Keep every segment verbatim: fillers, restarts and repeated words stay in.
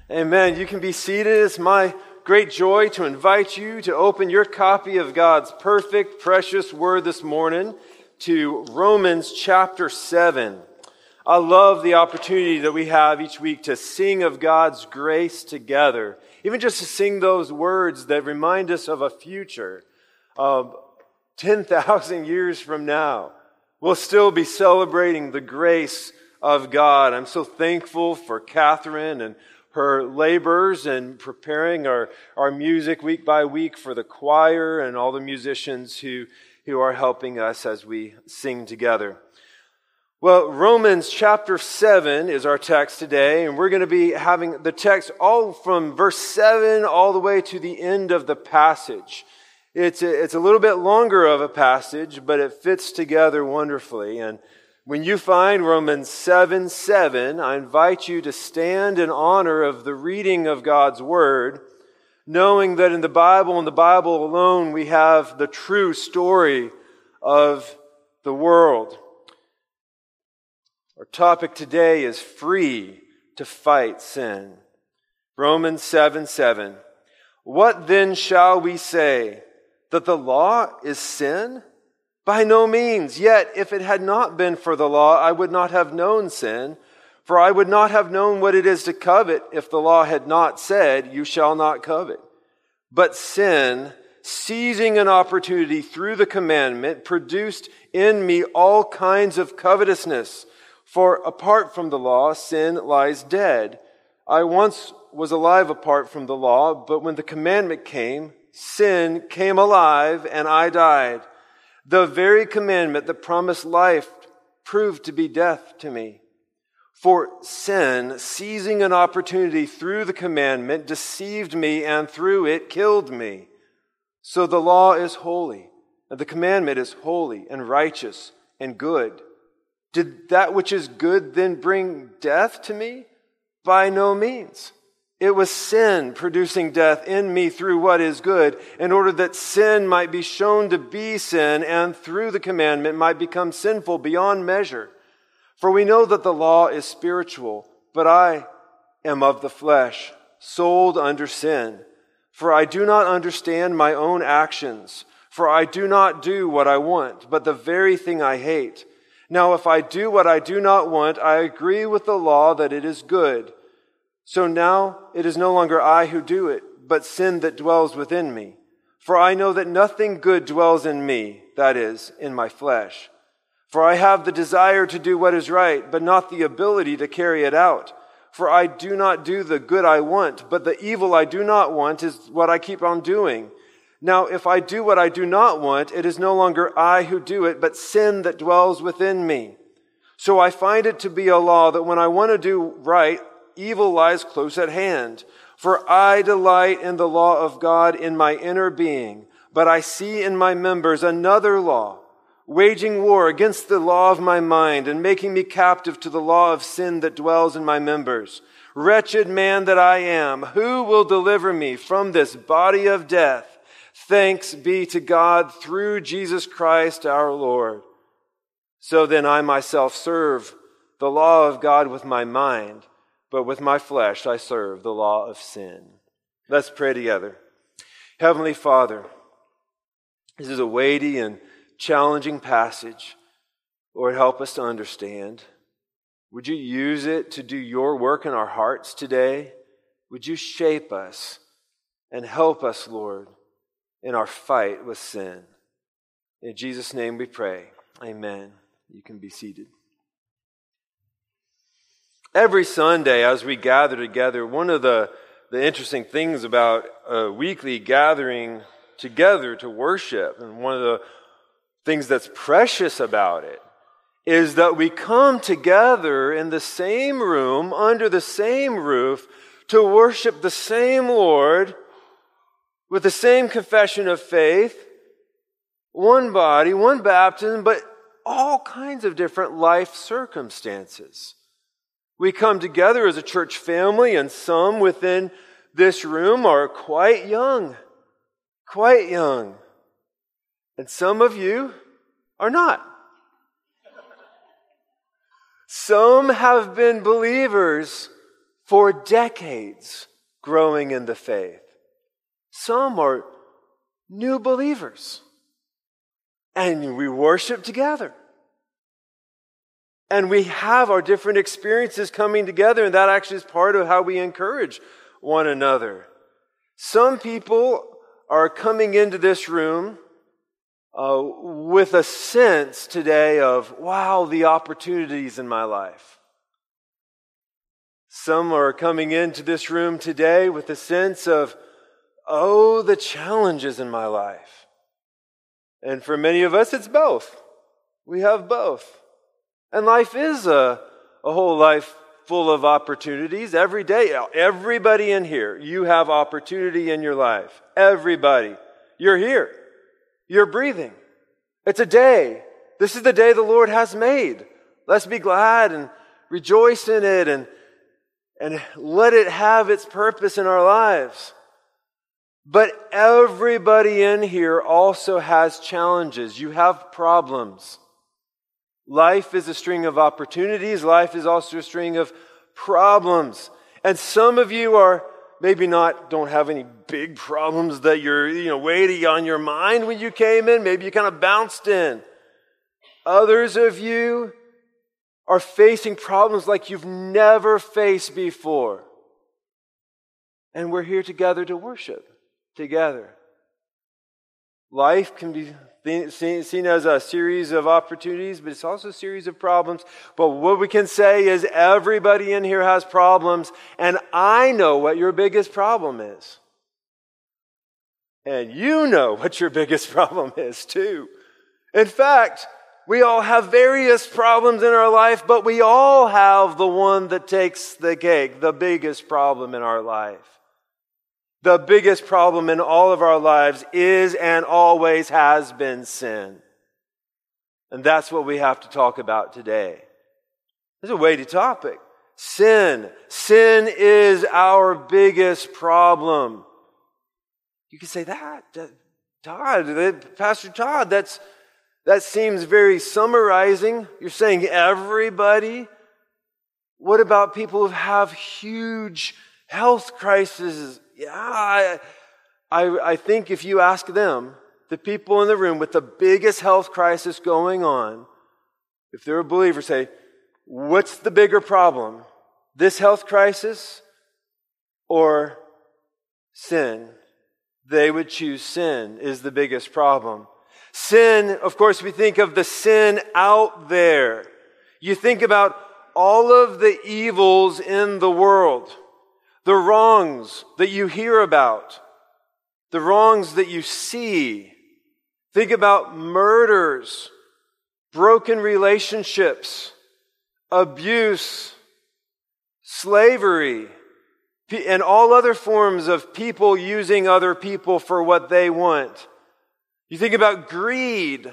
Amen. You can be seated. It's my great joy to invite you to open your copy of God's perfect, precious word this morning to Romans chapter seven. I love the opportunity that we have each week to sing of God's grace together. Even just to sing those words that remind us of a future of ten thousand years from now. We'll still be celebrating the grace of God. I'm so thankful for Catherine and her labors and preparing our, our music week by week for the choir and all the musicians who, who are helping us as we sing together. Well, Romans chapter seven is our text today, and we're going to be having the text all from verse seven all the way to the end of the passage. It's a, it's a little bit longer of a passage, but it fits together wonderfully. And when you find Romans seven seven, I invite you to stand in honor of the reading of God's Word, knowing that in the Bible and the Bible alone, we have the true story of the world. Our topic today is free to fight sin. Romans seven seven. What then shall we say? That the law is sin? By no means. Yet, if it had not been for the law, I would not have known sin. For I would not have known what it is to covet if the law had not said, you shall not covet. But sin, seizing an opportunity through the commandment, produced in me all kinds of covetousness. For apart from the law, sin lies dead. I once was alive apart from the law, but when the commandment came, sin came alive and I died. The very commandment that promised life proved to be death to me. For sin, seizing an opportunity through the commandment, deceived me and through it killed me. So the law is holy, and the commandment is holy and righteous and good. Did that which is good then bring death to me? By no means. It was sin producing death in me through what is good, in order that sin might be shown to be sin, and through the commandment might become sinful beyond measure. For we know that the law is spiritual, but I am of the flesh, sold under sin. For I do not understand my own actions, for I do not do what I want, but the very thing I hate. Now if I do what I do not want, I agree with the law that it is good. So now it is no longer I who do it, but sin that dwells within me. For I know that nothing good dwells in me, that is, in my flesh. For I have the desire to do what is right, but not the ability to carry it out. For I do not do the good I want, but the evil I do not want is what I keep on doing. Now if I do what I do not want, it is no longer I who do it, but sin that dwells within me. So I find it to be a law that when I want to do right, evil lies close at hand. For I delight in the law of God in my inner being, but I see in my members another law, waging war against the law of my mind and making me captive to the law of sin that dwells in my members. Wretched man that I am, who will deliver me from this body of death? Thanks be to God through Jesus Christ our Lord. So then I myself serve the law of God with my mind, but with my flesh I serve the law of sin. Let's pray together. Heavenly Father, this is a weighty and challenging passage. Lord, help us to understand. Would you use it to do your work in our hearts today? Would you shape us and help us, Lord, in our fight with sin? In Jesus' name we pray. Amen. You can be seated. Every Sunday as we gather together, one of the, the interesting things about a weekly gathering together to worship, and one of the things that's precious about it, is that we come together in the same room, under the same roof, to worship the same Lord, with the same confession of faith, one body, one baptism, but all kinds of different life circumstances. We come together as a church family, and some within this room are quite young, quite young. And some of you are not. Some have been believers for decades growing in the faith. Some are new believers. And we worship together. And we have our different experiences coming together, and that actually is part of how we encourage one another. Some people are coming into this room uh, with a sense today of, wow, the opportunities in my life. Some are coming into this room today with a sense of, oh, the challenges in my life. And for many of us, it's both. We have both. And life is a, a whole life full of opportunities every day. Everybody in here, you have opportunity in your life. Everybody. You're here. You're breathing. It's a day. This is the day the Lord has made. Let's be glad and rejoice in it and, and let it have its purpose in our lives. But everybody in here also has challenges. You have problems. Life is a string of opportunities. Life is also a string of problems. And some of you are maybe not, don't have any big problems that you're, you know, weighty on your mind when you came in. Maybe you kind of bounced in. Others of you are facing problems like you've never faced before. And we're here together to worship together. Life can be seen as a series of opportunities, but it's also a series of problems. But what we can say is everybody in here has problems, and I know what your biggest problem is. And you know what your biggest problem is too. In fact, we all have various problems in our life, but we all have the one that takes the cake, the biggest problem in our life. The biggest problem in all of our lives is and always has been sin. And that's what we have to talk about today. It's a weighty topic. Sin. Sin is our biggest problem. You can say that, Todd, Pastor Todd, that's, that seems very summarizing. You're saying everybody? What about people who have huge health crises? Yeah, I, I, I think if you ask them, the people in the room with the biggest health crisis going on, if they're a believer, say, what's the bigger problem? This health crisis or sin? They would choose sin is the biggest problem. Sin, of course, we think of the sin out there. You think about all of the evils in the world. The wrongs that you hear about, the wrongs that you see. Think about murders, broken relationships, abuse, slavery, and all other forms of people using other people for what they want. You think about greed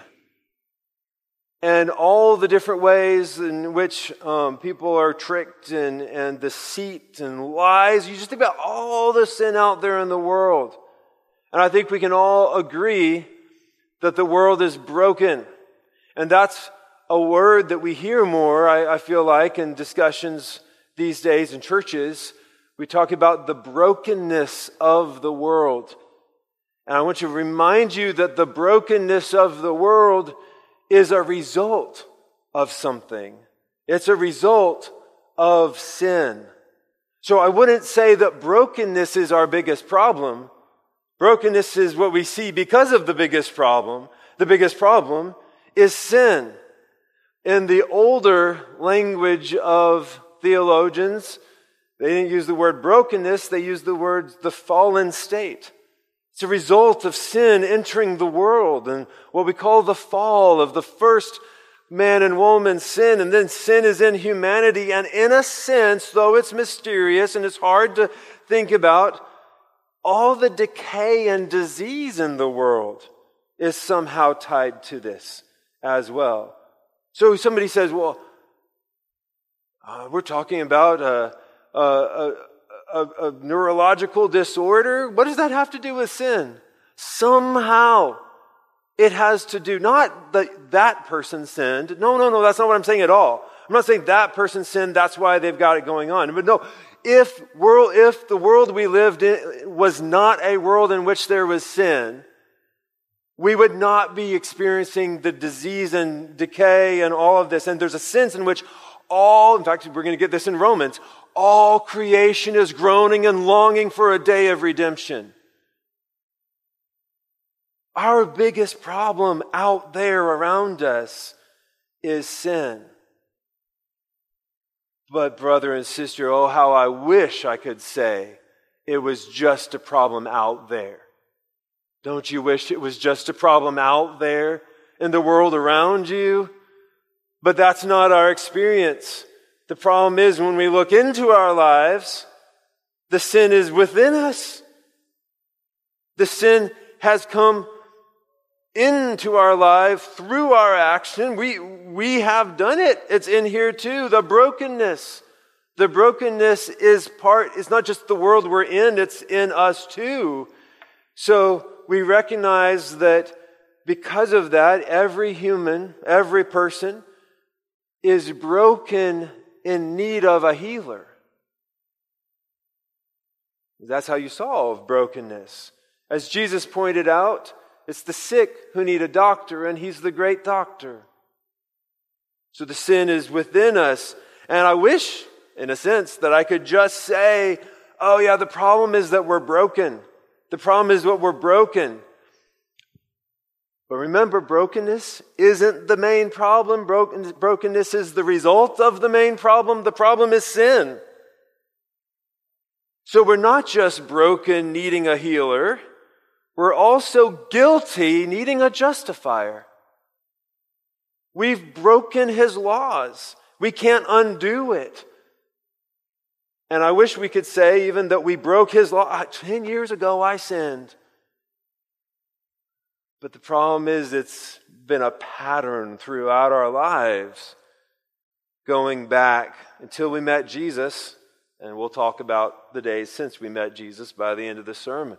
and all the different ways in which um, people are tricked and, and deceit and lies. You just think about all the sin out there in the world. And I think we can all agree that the world is broken. And that's a word that we hear more, I, I feel like, in discussions these days in churches. We talk about the brokenness of the world. And I want to remind you that the brokenness of the world is a result of something. It's a result of sin. So I wouldn't say that brokenness is our biggest problem. Brokenness is what we see because of the biggest problem. The biggest problem is sin. In the older language of theologians, they didn't use the word brokenness, they used the word the fallen state. It's a result of sin entering the world and what we call the fall of the first man and woman sin. And then sin is in humanity. And in a sense, though it's mysterious and it's hard to think about, all the decay and disease in the world is somehow tied to this as well. So somebody says, well, uh, we're talking about a, a, a A, a neurological disorder. What does that have to do with sin? Somehow it has to do, not that that person sinned. No, no, no, that's not what I'm saying at all. I'm not saying that person sinned, that's why they've got it going on. But no, if world, if the world we lived in was not a world in which there was sin, we would not be experiencing the disease and decay and all of this. And there's a sense in which all, in fact, we're going to get this in Romans, all creation is groaning and longing for a day of redemption. Our biggest problem out there around us is sin. But brother and sister, oh, how I wish I could say it was just a problem out there. Don't you wish it was just a problem out there in the world around you? But that's not our experience. The problem is when we look into our lives, the sin is within us. The sin has come into our life through our action. We, we have done it. It's in here too. The brokenness. The brokenness is part, it's not just the world we're in, it's in us too. So we recognize that because of that, every human, every person is broken in need of a healer. That's how you solve brokenness. As Jesus pointed out, it's the sick who need a doctor, and He's the great doctor. So the sin is within us. And I wish, in a sense, that I could just say, oh yeah, the problem is that we're broken. The problem is that we're broken. But remember, brokenness isn't the main problem. Broken, brokenness is the result of the main problem. The problem is sin. So we're not just broken, needing a healer. We're also guilty, needing a justifier. We've broken His laws. We can't undo it. And I wish we could say even that we broke His law. Ten years ago I sinned. But the problem is it's been a pattern throughout our lives, going back until we met Jesus. And we'll talk about the days since we met Jesus by the end of the sermon.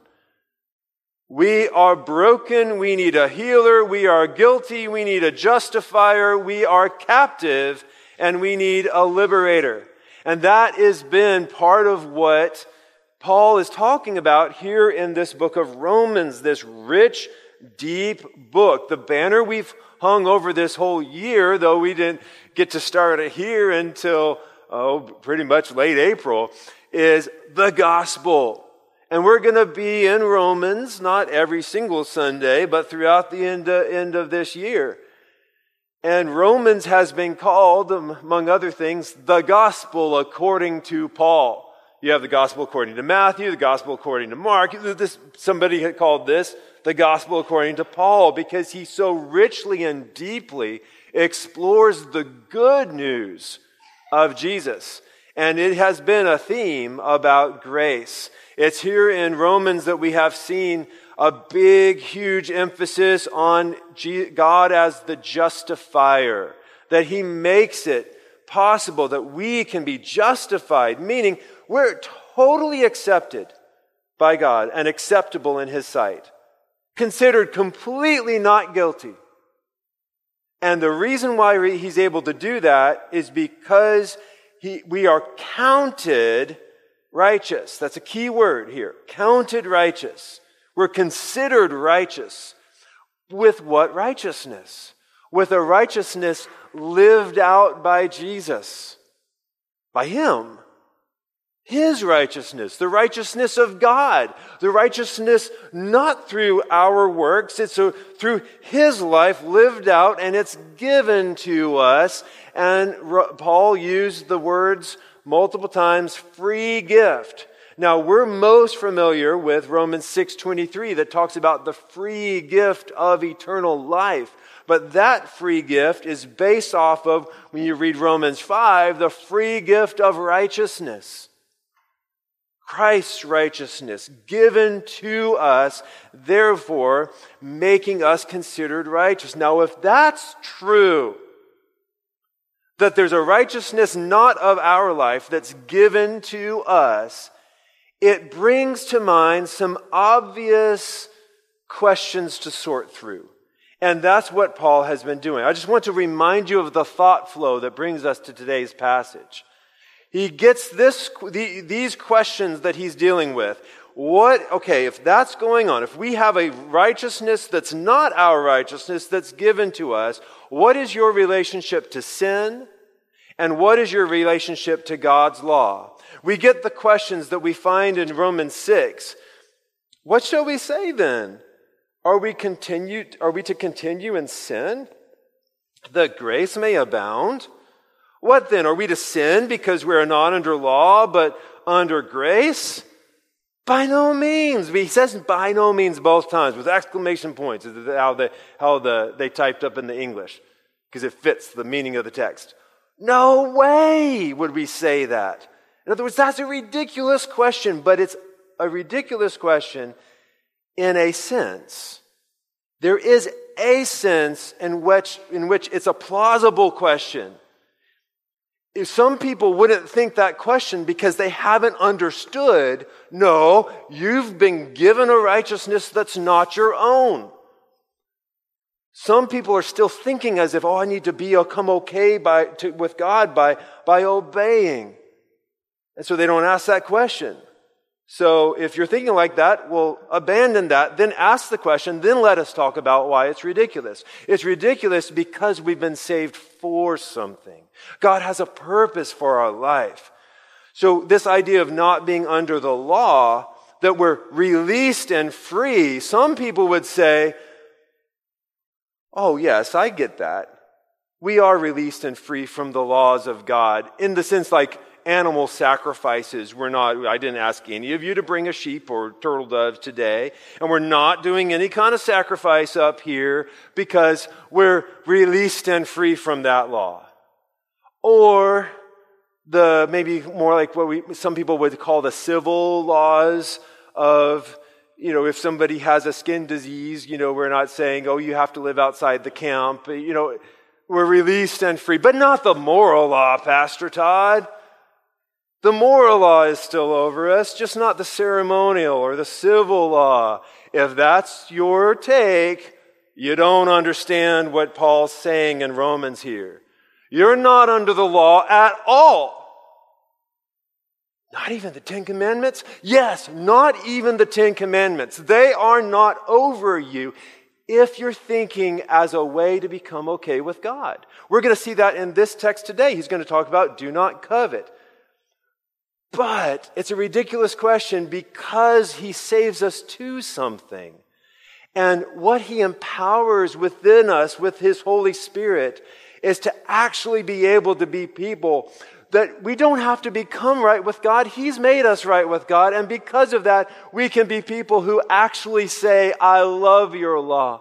We are broken, we need a healer, we are guilty, we need a justifier, we are captive, and we need a liberator. And that has been part of what Paul is talking about here in this book of Romans, this rich, deep book. The banner we've hung over this whole year, though we didn't get to start it here until, oh, pretty much late April, is the gospel. And we're going to be in Romans, not every single Sunday, but throughout the end, uh, end of this year. And Romans has been called, among other things, the gospel according to Paul. You have the gospel according to Matthew, the gospel according to Mark. This, somebody had called this the gospel according to Paul because he so richly and deeply explores the good news of Jesus. And it has been a theme about grace. It's here in Romans that we have seen a big, huge emphasis on God as the justifier, that He makes it possible that we can be justified, meaning we're totally accepted by God and acceptable in His sight, considered completely not guilty. And the reason why He's able to do that is because he, we are counted righteous. That's a key word here. Counted righteous. We're considered righteous. With what righteousness? With a righteousness lived out by Jesus. By Him. His righteousness. The righteousness of God. The righteousness not through our works. It's a, through His life lived out, and it's given to us. And Paul used the words multiple times, free gift. Now, we're most familiar with Romans six twenty-three that talks about the free gift of eternal life. But that free gift is based off of, when you read Romans five, the free gift of righteousness. Christ's righteousness given to us, therefore making us considered righteous. Now, if that's true, that there's a righteousness not of our life that's given to us, it brings to mind some obvious questions to sort through. And that's what Paul has been doing. I just want to remind you of the thought flow that brings us to today's passage. He gets this, the, these questions that he's dealing with. What, okay, if that's going on, if we have a righteousness that's not our righteousness that's given to us, what is your relationship to sin? And what is your relationship to God's law? We get the questions that we find in Romans six. What shall we say then? Are we continue, are we to continue in sin, that grace may abound? What then? Are we to sin because we are not under law, but under grace? By no means. He says by no means both times with exclamation points, is how, they, how the, they typed up in the English, because it fits the meaning of the text. No way would we say that. In other words, that's a ridiculous question, but it's a ridiculous question in a sense. There is a sense in which, in which it's a plausible question. If some people wouldn't think that question because they haven't understood, no, you've been given a righteousness that's not your own. Some people are still thinking as if, oh, I need to become okay by, to, with God by, by obeying. And so they don't ask that question. So if you're thinking like that, well, abandon that, then ask the question, then let us talk about why it's ridiculous. It's ridiculous because we've been saved for something. God has a purpose for our life. So this idea of not being under the law, that we're released and free, some people would say, oh yes, I get that. We are released and free from the laws of God in the sense like animal sacrifices. We're not, I didn't ask any of you to bring a sheep or turtle doves today, and we're not doing any kind of sacrifice up here because we're released and free from that law. Or the maybe more like what we some people would call the civil laws of, you know, if somebody has a skin disease, you know, we're not saying, oh, you have to live outside the camp. You know, we're released and free, but not the moral law, Pastor Todd. The moral law is still over us, just not the ceremonial or the civil law. If that's your take, you don't understand what Paul's saying in Romans here. You're not under the law at all. Not even the Ten Commandments? Yes, not even the Ten Commandments. They are not over you if you're thinking as a way to become okay with God. We're going to see that in this text today. He's going to talk about do not covet. But it's a ridiculous question because he saves us to something. And what he empowers within us with his Holy Spirit is to actually be able to be people that we don't have to become right with God. He's made us right with God. And because of that, we can be people who actually say, I love your law.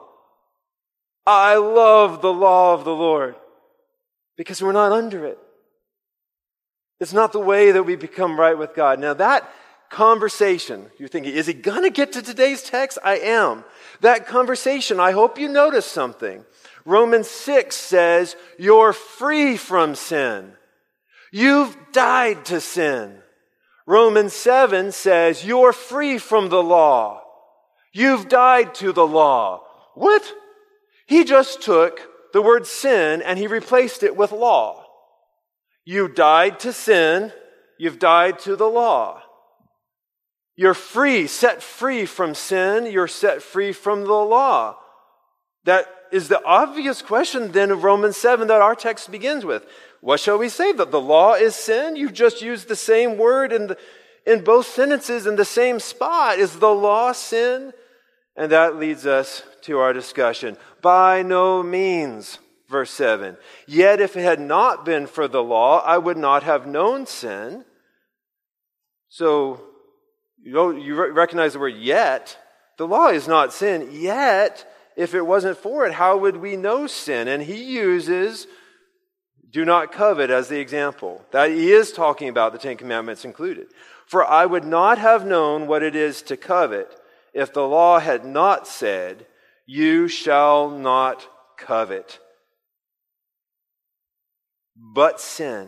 I love the law of the Lord. Because we're not under it. It's not the way that we become right with God. Now that conversation, you're thinking, is he going to get to today's text? I am. That conversation, I hope you notice something. Romans six says, you're free from sin. You've died to sin. Romans seven says, you're free from the law. You've died to the law. What? He just took the word sin and he replaced it with law. You died to sin, you've died to the law. You're free, set free from sin, you're set free from the law. That is the obvious question then of Romans seven that our text begins with. What shall we say? That the law is sin? You've just used the same word in, the, in both sentences in the same spot. Is the law sin? And that leads us to our discussion. By no means. Verse seven, yet if it had not been for the law, I would not have known sin. So, you know, you recognize the word yet. The law is not sin. Yet, if it wasn't for it, how would we know sin? And he uses do not covet as the example. That he is talking about the Ten Commandments included. For I would not have known what it is to covet if the law had not said, you shall not covet. But sin.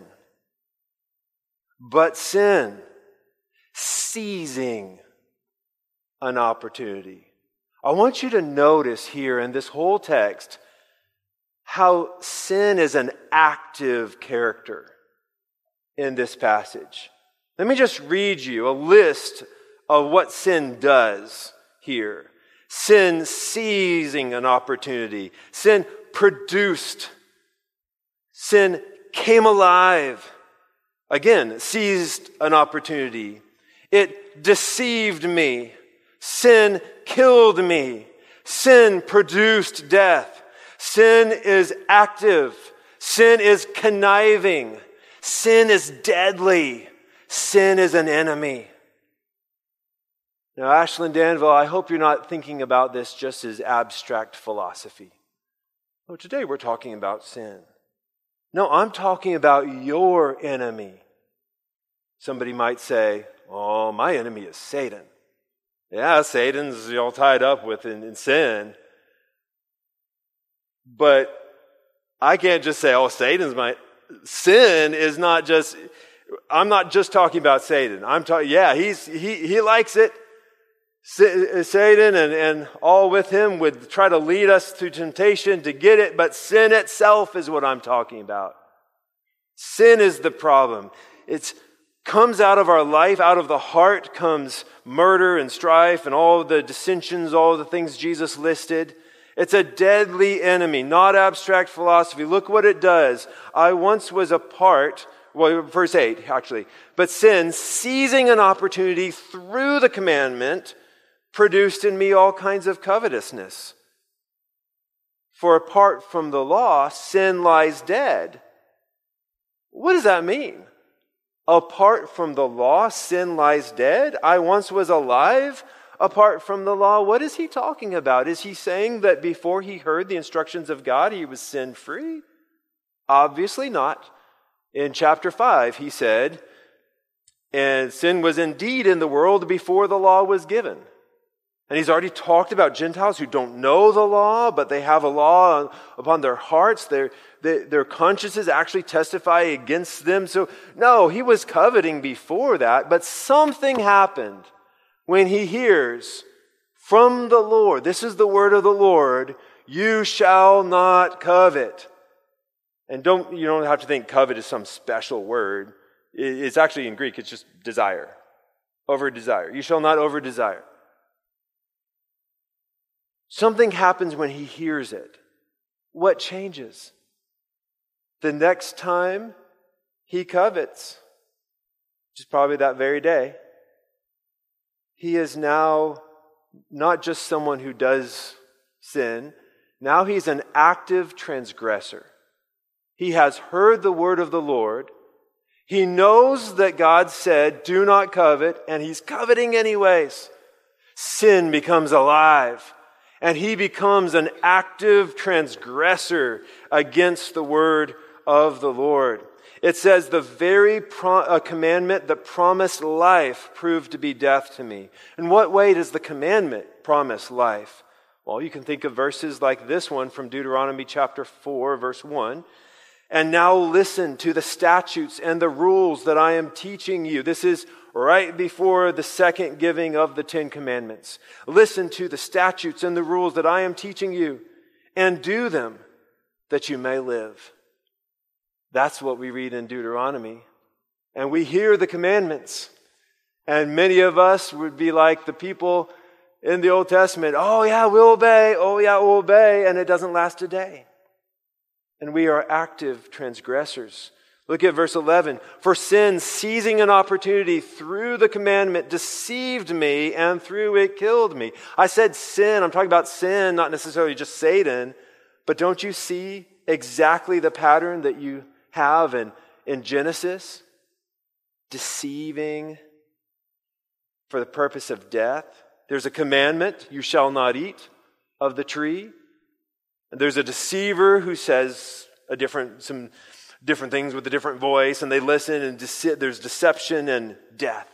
But sin. Seizing an opportunity. I want you to notice here in this whole text how sin is an active character. in this passage. Let me just read you a list of what sin does here. Sin seizing an opportunity. Sin produced. Sin came alive. Again, seized an opportunity. It deceived me. Sin killed me. Sin produced death. Sin is active. Sin is conniving. Sin is deadly. Sin is an enemy. Now, Ashland Danville, I hope you're not thinking about this just as abstract philosophy. Well, today we're talking about sin. No, I'm talking about your enemy. Somebody might say, oh, my enemy is Satan. Yeah, Satan's all tied up with in, in sin. But I can't just say, oh, Satan's my... Sin is not just... I'm not just talking about Satan. I'm talking, yeah, he's he he likes it. Satan and, and all with him would try to lead us to temptation to get it, but sin itself is what I'm talking about. Sin is the problem. It comes out of our life, out of the heart comes murder and strife and all the dissensions, all the things Jesus listed. It's a deadly enemy, not abstract philosophy. Look what it does. I once was a part, well, verse eight, actually. But sin, seizing an opportunity through the commandment, produced in me all kinds of covetousness. For apart from the law, sin lies dead. What does that mean? Apart from the law, sin lies dead? I once was alive apart from the law. What is he talking about? Is he saying that before he heard the instructions of God, he was sin-free? Obviously not. In chapter five, he said, and sin was indeed in the world before the law was given. And he's already talked about Gentiles who don't know the law, but they have a law upon their hearts. Their, their, their consciences actually testify against them. So, no, he was coveting before that, but something happened when he hears from the Lord, this is the word of the Lord, you shall not covet. And don't you don't have to think covet is some special word. It's actually in Greek, it's just desire. Over desire. You shall not over desire. Something happens when he hears it. What changes? The next time he covets, which is probably that very day, he is now not just someone who does sin. Now he's an active transgressor. He has heard the word of the Lord. He knows that God said, do not covet, and he's coveting anyways. Sin becomes alive. And he becomes an active transgressor against the word of the Lord. It says the very pro- uh, commandment that promised life proved to be death to me. In what way does the commandment promise life? Well, you can think of verses like this one from Deuteronomy chapter four, verse one. And now listen to the statutes and the rules that I am teaching you. This is right before the second giving of the Ten Commandments. Listen to the statutes and the rules that I am teaching you, and do them that you may live. That's what we read in Deuteronomy. And we hear the commandments. And many of us would be like the people in the Old Testament. Oh yeah, we'll obey. Oh yeah, we'll obey. And it doesn't last a day. And we are active transgressors. Look at verse eleven. For sin, seizing an opportunity through the commandment, deceived me, and through it killed me. I said sin. I'm talking about sin, not necessarily just Satan. But don't you see exactly the pattern that you have in, in Genesis? Deceiving for the purpose of death. There's a commandment, you shall not eat of the tree. And there's a deceiver who says a different, some different things with a different voice, and they listen, and dece- there's deception and death.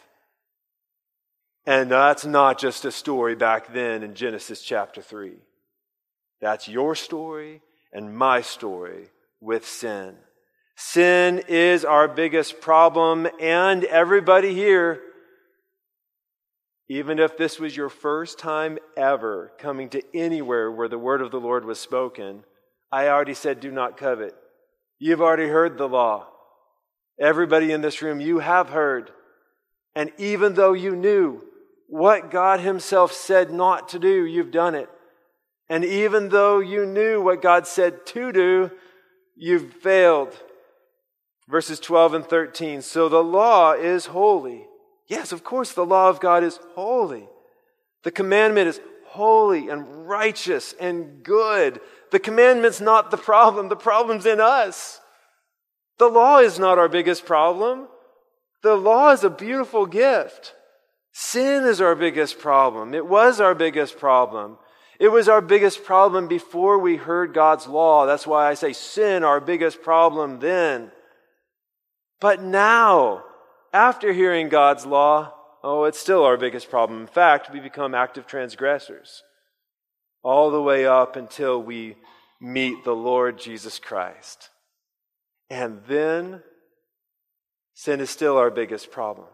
And that's not just a story back then in Genesis chapter three. That's your story and my story with sin. Sin is our biggest problem, and everybody here, even if this was your first time ever coming to anywhere where the word of the Lord was spoken, I already said do not covet. You've already heard the law. Everybody in this room, you have heard. And even though you knew what God himself said not to do, you've done it. And even though you knew what God said to do, you've failed. Verses twelve and thirteen. So the law is holy. Yes, of course, the law of God is holy. The commandment is holy and righteous and good. The commandment's not the problem. The problem's in us. The law is not our biggest problem. The law is a beautiful gift. Sin is our biggest problem. It was our biggest problem. It was our biggest problem before we heard God's law. That's why I say sin, our biggest problem then. But now, after hearing God's law, oh, it's still our biggest problem. In fact, we become active transgressors all the way up until we meet the Lord Jesus Christ. And then, sin is still our biggest problem.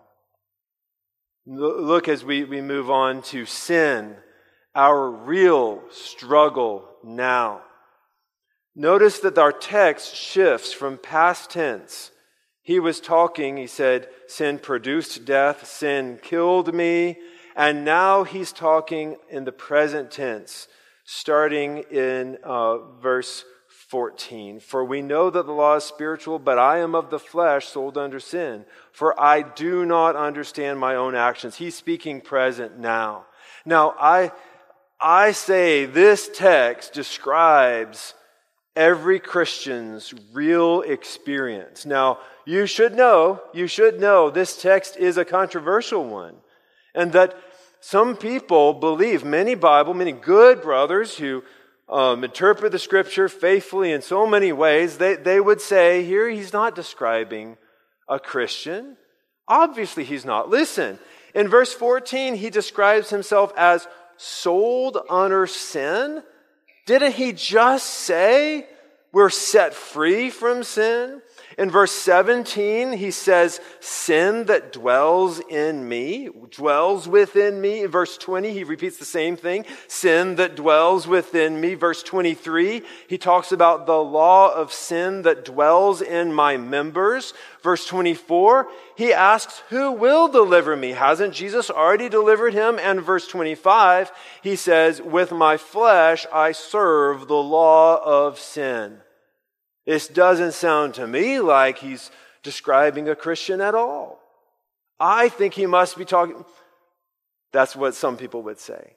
Look as we, we move on to sin, our real struggle now. Notice that our text shifts from past tense. He was talking, he said, sin produced death, sin killed me. And now he's talking in the present tense, starting in uh, verse fourteen. For we know that the law is spiritual, but I am of the flesh, sold under sin. For I do not understand my own actions. He's speaking present now. Now, I, I say this text describes every Christian's real experience. Now, you should know, you should know this text is a controversial one. And that some people believe, many Bible, many good brothers who um, interpret the Scripture faithfully in so many ways, they, they would say, here he's not describing a Christian. Obviously he's not. Listen, in verse fourteen, he describes himself as sold under sin. Didn't he just say we're set free from sin? In verse seventeen, he says, sin that dwells in me, dwells within me. In verse twenty, he repeats the same thing, sin that dwells within me. Verse twenty-three, he talks about the law of sin that dwells in my members. Verse twenty-four, he asks, who will deliver me? Hasn't Jesus already delivered him? And verse twenty-five, he says, with my flesh I serve the law of sin. This doesn't sound to me like he's describing a Christian at all. I think he must be talking... That's what some people would say.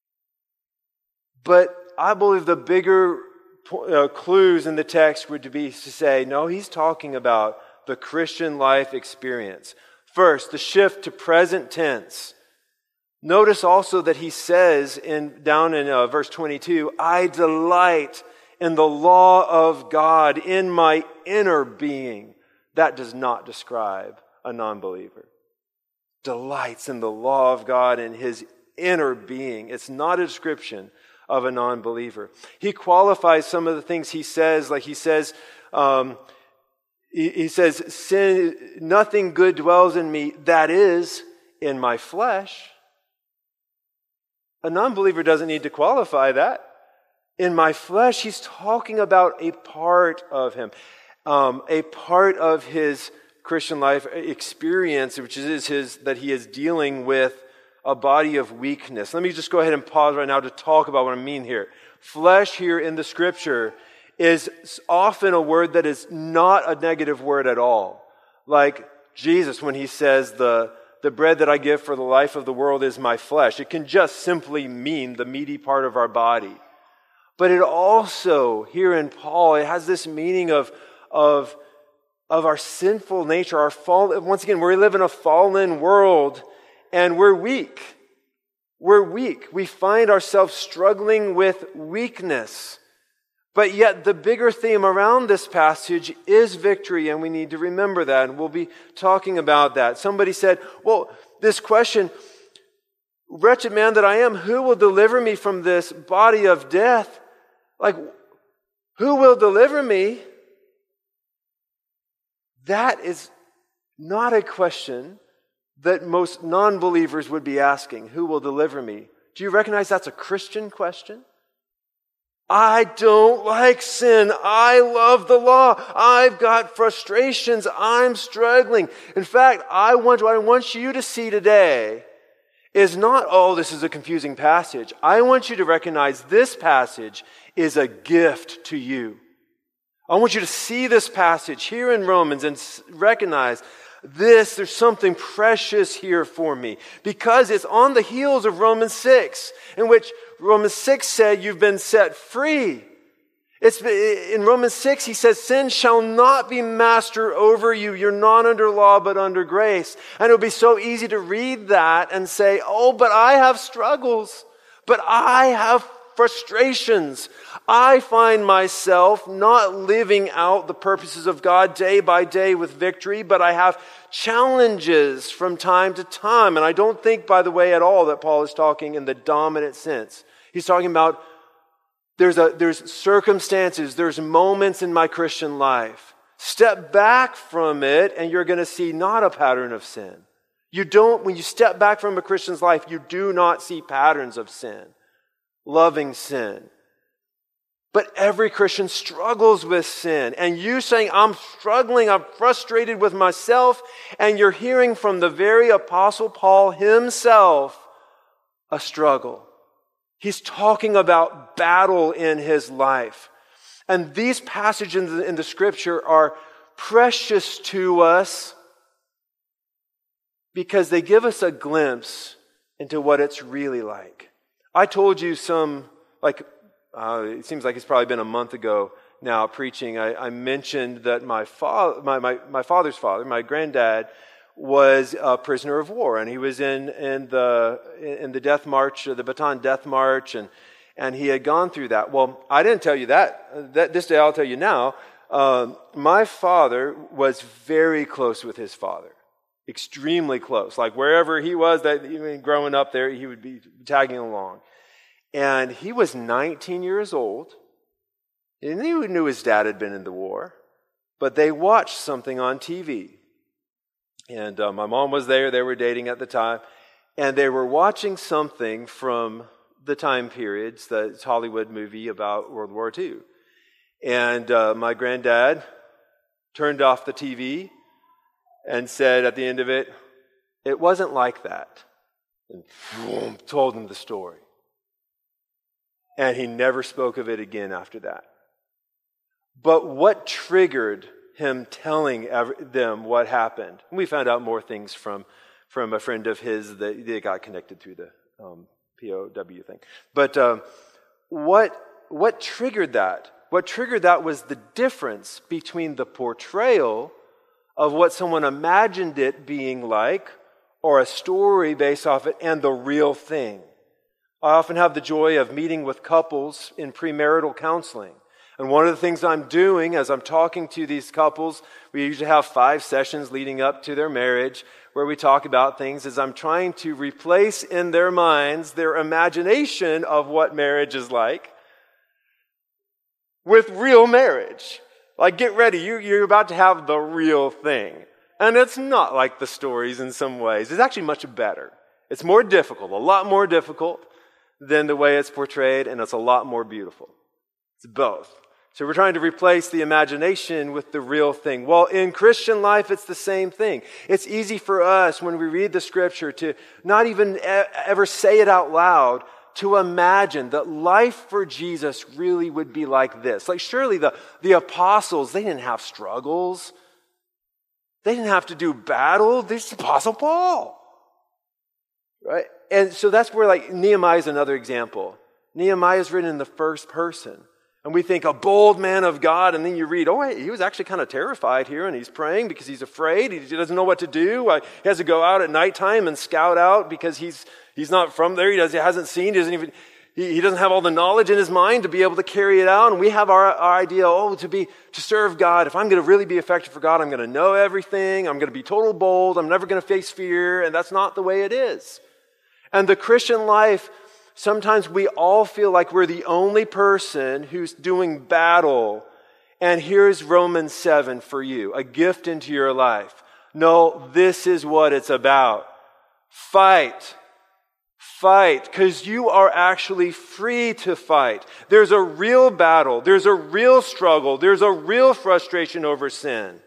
But I believe the bigger uh, clues in the text would be to say, no, he's talking about the Christian life experience. First, the shift to present tense. Notice also that he says in down in uh, verse twenty-two, I delight in the law of God in my inner being. That does not describe a non-believer. Delights in the law of God in his inner being. It's not a description of a non-believer. He qualifies some of the things he says, like he says, um, he, he says, sin, nothing good dwells in me, that is, in my flesh. A non-believer doesn't need to qualify that. In my flesh, he's talking about a part of him, um, a part of his Christian life experience, which is his, that he is dealing with a body of weakness. Let me just go ahead and pause right now to talk about what I mean here. Flesh here in the Scripture is often a word that is not a negative word at all. Like Jesus, when he says, the, the bread that I give for the life of the world is my flesh. It can just simply mean the meaty part of our body. But it also, here in Paul, it has this meaning of, of, of our sinful nature, our fall. Once again, we live in a fallen world, and we're weak. We're weak. We find ourselves struggling with weakness. But yet the bigger theme around this passage is victory, and we need to remember that, and we'll be talking about that. Somebody said, well, this question, wretched man that I am, who will deliver me from this body of death? Like, who will deliver me? That is not a question that most non-believers would be asking. Who will deliver me? Do you recognize that's a Christian question? I don't like sin. I love the law. I've got frustrations. I'm struggling. In fact, I want, what I want you to see today is not, oh, this is a confusing passage. I want you to recognize this passage is a gift to you. I want you to see this passage here in Romans and recognize this, there's something precious here for me, because it's on the heels of Romans six, in which Romans six said you've been set free. It's in Romans six, he says, sin shall not be master over you. You're not under law, but under grace. And it would be so easy to read that and say, oh, but I have struggles. But I have frustrations. I find myself not living out the purposes of God day by day with victory, but I have challenges from time to time. And I don't think, by the way, at all that Paul is talking in the dominant sense. He's talking about There's a, there's circumstances, there's moments in my Christian life. Step back from it and you're going to see not a pattern of sin. You don't, when you step back from a Christian's life, you do not see patterns of sin, loving sin. But every Christian struggles with sin. And you saying, I'm struggling, I'm frustrated with myself, and you're hearing from the very Apostle Paul himself a struggle. He's talking about battle in his life. And these passages in the, in the Scripture are precious to us because they give us a glimpse into what it's really like. I told you some, like, uh, it seems like it's probably been a month ago now preaching, I, I mentioned that my, fa- my, my, my father's father, my granddad, was a prisoner of war, and he was in in the in the death march, the Bataan Death March, and and he had gone through that. Well, I didn't tell you that. That this day I'll tell you now. Um, my father was very close with his father, extremely close. Like wherever he was, that even growing up there, he would be tagging along. And he was nineteen years old, and he knew his dad had been in the war, but they watched something on T V. And uh, my mom was there, they were dating at the time, and they were watching something from the time periods, the Hollywood movie about World War Two. And uh, my granddad turned off the T V and said at the end of it, it wasn't like that. And boom, told him the story. And he never spoke of it again after that. But what triggered him telling every, them what happened? We found out more things from, from a friend of his that they got connected through the um, P O W thing. But um, what what triggered that? What triggered that was the difference between the portrayal of what someone imagined it being like, or a story based off it, and the real thing. I often have the joy of meeting with couples in premarital counseling. And one of the things I'm doing as I'm talking to these couples, we usually have five sessions leading up to their marriage where we talk about things, is I'm trying to replace in their minds their imagination of what marriage is like with real marriage. Like, get ready, you, you're about to have the real thing. And it's not like the stories in some ways. It's actually much better. It's more difficult, a lot more difficult than the way it's portrayed, and it's a lot more beautiful. It's both. So we're trying to replace the imagination with the real thing. Well, in Christian life, it's the same thing. It's easy for us when we read the Scripture to not even ever say it out loud, to imagine that life for Jesus really would be like this. Like surely the, the apostles, they didn't have struggles. They didn't have to do battle. This Apostle Paul. Right? And so that's where like Nehemiah is another example. Nehemiah is written in the first person. And we think a bold man of God, and then you read, oh, wait, he was actually kind of terrified here, and he's praying because he's afraid. He doesn't know what to do. He has to go out at nighttime and scout out because he's he's not from there. He, does, he hasn't seen. He doesn't even he, he doesn't have all the knowledge in his mind to be able to carry it out. And we have our, our idea, oh, to be to serve God. If I'm going to really be effective for God, I'm going to know everything. I'm going to be total bold. I'm never going to face fear, and that's not the way it is. And the Christian life, sometimes we all feel like we're the only person who's doing battle. And here's Romans seven for you, a gift into your life. No, this is what it's about. Fight. Fight, because you are actually free to fight. There's a real battle. There's a real struggle. There's a real frustration over sin.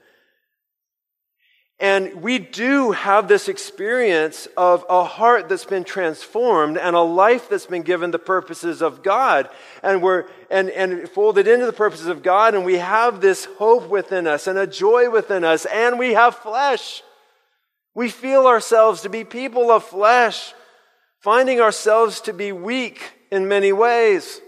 And we do have this experience of a heart that's been transformed and a life that's been given the purposes of God. And we're and, and folded into the purposes of God, and we have this hope within us and a joy within us, and we have flesh. We feel ourselves to be people of flesh, finding ourselves to be weak in many ways.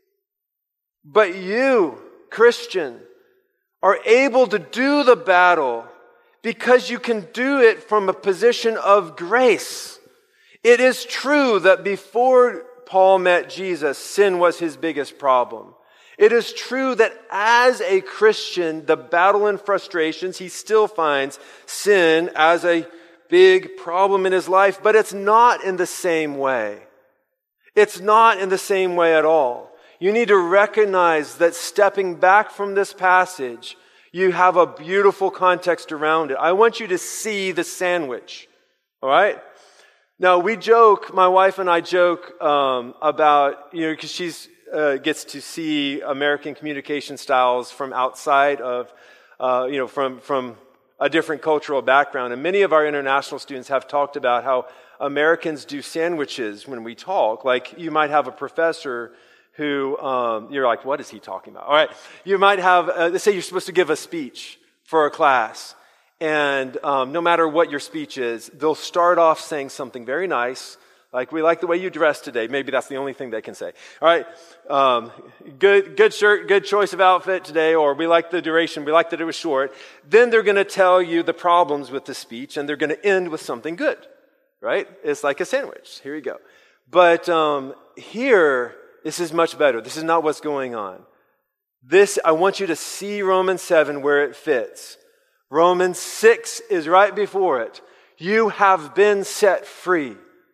But you, Christian, are able to do the battle because you can do it from a position of grace. It is true that before Paul met Jesus, sin was his biggest problem. It is true that as a Christian, the battle and frustrations, he still finds sin as a big problem in his life, but it's not in the same way. It's not in the same way at all. You need to recognize that stepping back from this passage, you have a beautiful context around it. I want you to see the sandwich, all right? Now, we joke, my wife and I joke um, about, you know, because she uh, gets to see American communication styles from outside of, uh, you know, from from a different cultural background. And many of our international students have talked about how Americans do sandwiches when we talk. Like, you might have a professor who, um, you're like, what is he talking about? All right, you might have, uh, let's say you're supposed to give a speech for a class. And um, no matter what your speech is, they'll start off saying something very nice, like, we like the way you dress today. Maybe that's the only thing they can say. All right, um, good good shirt, good choice of outfit today, or we like the duration, we like that it was short. Then they're going to tell you the problems with the speech, and they're going to end with something good, right? It's like a sandwich. Here you go. But um, here, this is much better. This is not what's going on. This, I want you to see Romans seven where it fits. Romans six is right before it. You have been set free.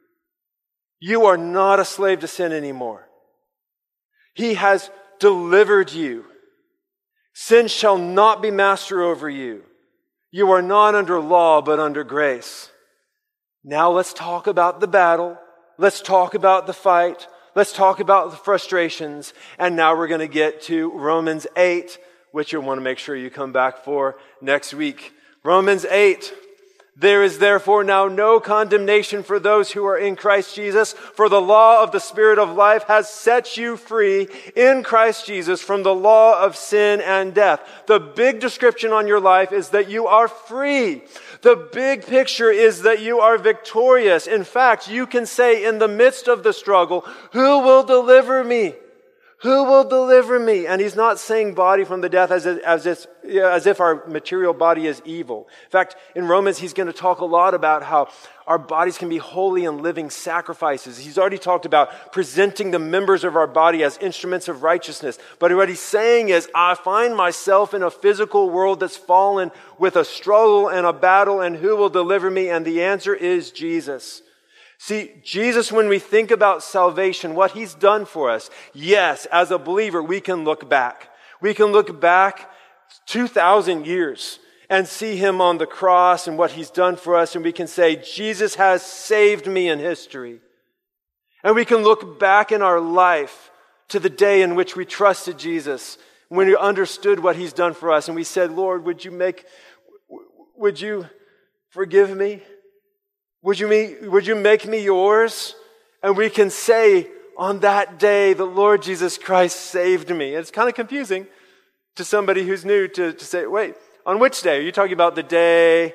You are not a slave to sin anymore. He has delivered you. Sin shall not be master over you. You are not under law, but under grace. Now let's talk about the battle. Let's talk about the fight. Let's talk about the frustrations. And now we're going to get to Romans eight, which you'll want to make sure you come back for next week. Romans eight. There is therefore now no condemnation for those who are in Christ Jesus, for the law of the Spirit of life has set you free in Christ Jesus from the law of sin and death. The big description on your life is that you are free. The big picture is that you are victorious. In fact, you can say in the midst of the struggle, who will deliver me? Who will deliver me? And he's not saying body from the death as if, as if, as if our material body is evil. In fact, in Romans, he's going to talk a lot about how our bodies can be holy and living sacrifices. He's already talked about presenting the members of our body as instruments of righteousness. But what he's saying is, I find myself in a physical world that's fallen with a struggle and a battle, and who will deliver me? And the answer is Jesus. See, Jesus, when we think about salvation, what he's done for us, yes, as a believer, we can look back. We can look back two thousand years and see him on the cross and what he's done for us, and we can say, Jesus has saved me in history. And we can look back in our life to the day in which we trusted Jesus, when we understood what he's done for us, and we said, Lord, would you make, would you forgive me? Would you, me, would you make me yours? And we can say, on that day, the Lord Jesus Christ saved me. It's kind of confusing to somebody who's new to, to say, wait, on which day? Are you talking about the day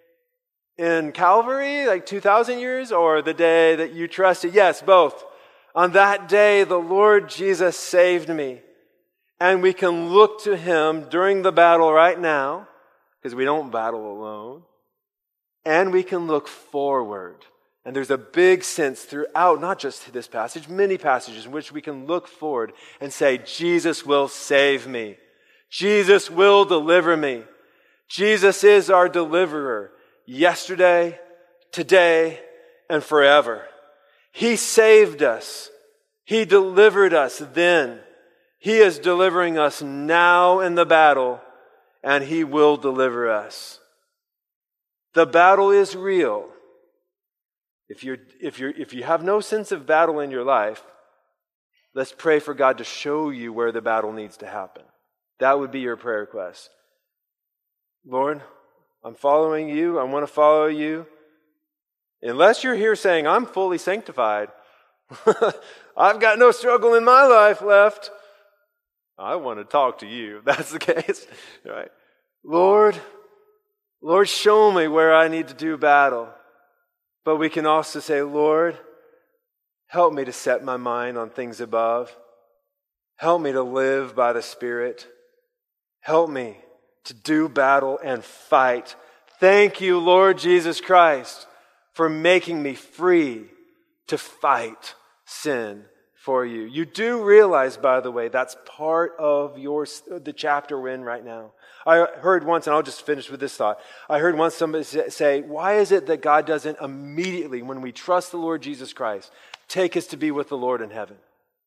in Calvary, like two thousand years, or the day that you trusted? Yes, both. On that day, the Lord Jesus saved me. And we can look to him during the battle right now, because we don't battle alone. And we can look forward. And there's a big sense throughout, not just this passage, many passages in which we can look forward and say, Jesus will save me. Jesus will deliver me. Jesus is our deliverer yesterday, today, and forever. He saved us. He delivered us then. He is delivering us now in the battle, and he will deliver us. The battle is real. If you're, if you're, if you have no sense of battle in your life, let's pray for God to show you where the battle needs to happen. That would be your prayer request. Lord, I'm following you. I want to follow you. Unless you're here saying, I'm fully sanctified. I've got no struggle in my life left. I want to talk to you. If that's the case, right? Lord, Lord, show me where I need to do battle. But we can also say, Lord, help me to set my mind on things above. Help me to live by the Spirit. Help me to do battle and fight. Thank you, Lord Jesus Christ, for making me free to fight sin for you. You do realize, by the way, that's part of your the chapter we're in right now. I heard once, and I'll just finish with this thought. I heard once somebody say, why is it that God doesn't immediately, when we trust the Lord Jesus Christ, take us to be with the Lord in heaven?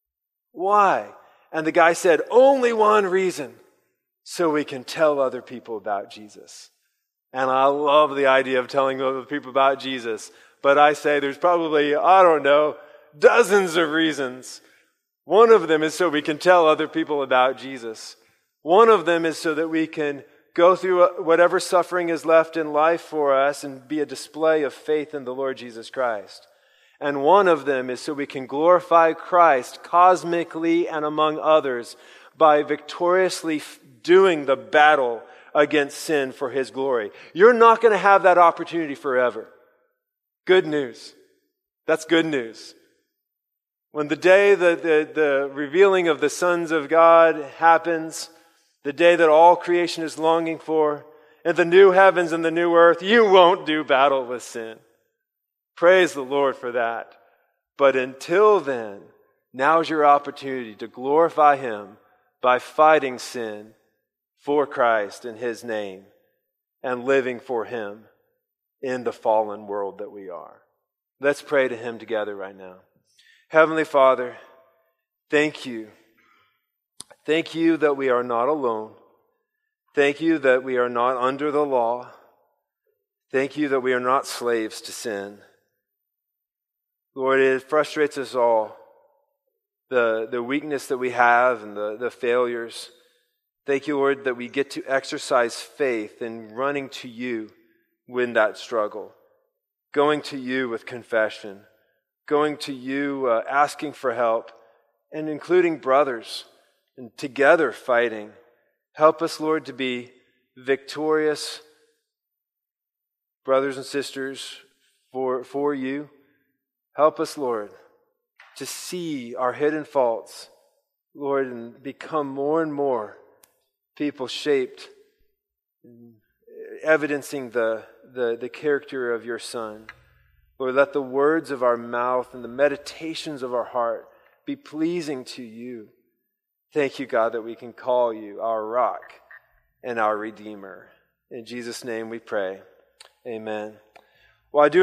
Why? And the guy said, only one reason, so we can tell other people about Jesus. And I love the idea of telling other people about Jesus. But I say there's probably, I don't know, dozens of reasons. One of them is so we can tell other people about Jesus. One of them is so that we can go through whatever suffering is left in life for us and be a display of faith in the Lord Jesus Christ. And one of them is so we can glorify Christ cosmically and among others by victoriously doing the battle against sin for His glory. You're not going to have that opportunity forever. Good news. That's good news. When the day the, the, the revealing of the sons of God happens, the day that all creation is longing for, and the new heavens and the new earth, you won't do battle with sin. Praise the Lord for that. But until then, now's your opportunity to glorify Him by fighting sin for Christ in His name and living for Him in the fallen world that we are. Let's pray to Him together right now. Heavenly Father, thank you. Thank you that we are not alone. Thank you that we are not under the law. Thank you that we are not slaves to sin. Lord, it frustrates us all, the, the weakness that we have and the, the failures. Thank you, Lord, that we get to exercise faith in running to you in that struggle, going to you with confession, going to you uh, asking for help, and including brothers, and together fighting. Help us, Lord, to be victorious brothers and sisters for, for you. Help us, Lord, to see our hidden faults, Lord, and become more and more people shaped, evidencing the, the, the character of your Son. Lord, let the words of our mouth and the meditations of our heart be pleasing to you. Thank you, God, that we can call you our rock and our Redeemer. In Jesus' name we pray. Amen. Well, I do